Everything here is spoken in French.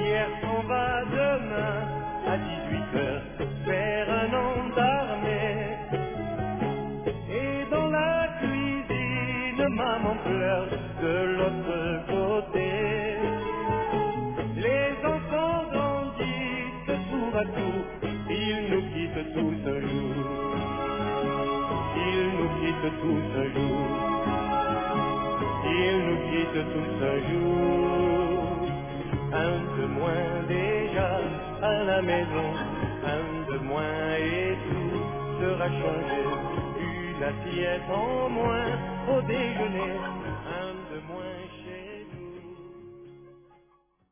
Pierre s'en va demain à 18h faire un an d'armée. Et dans la cuisine, maman pleure de l'autre côté. Les enfants grandissent tour à tour, ils nous quittent tous un jour. Ils nous quittent tous un jour. Ils nous quittent tous un jour. Un de moins déjà à la maison, un de moins et tout sera changé. Une assiette en moins au déjeuner, un de moins.